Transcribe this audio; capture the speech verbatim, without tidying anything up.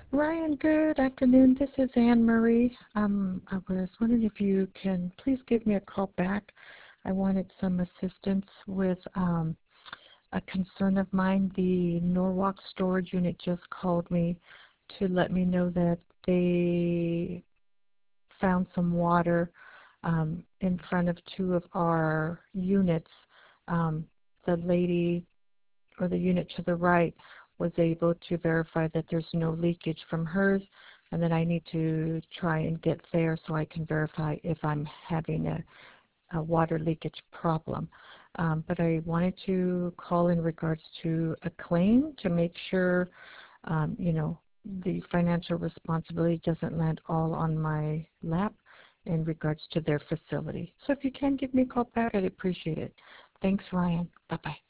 Ryan, good afternoon. This is Anne Marie. Um, I was wondering if you can please give me a call back. I wanted some assistance with um, a concern of mine. The Norwalk storage unit just called me to let me know that they found some water um, in front of two of our units. Um, the lady or the unit to the right was able to verify that there's no leakage from hers, and then I need to try and get there so I can verify if I'm having a, a water leakage problem. Um, but I wanted to call in regards to a claim to make sure, um, you know, the financial responsibility doesn't land all on my lap in regards to their facility. So if you can give me a call back, I'd appreciate it. Thanks, Ryan. Bye-bye.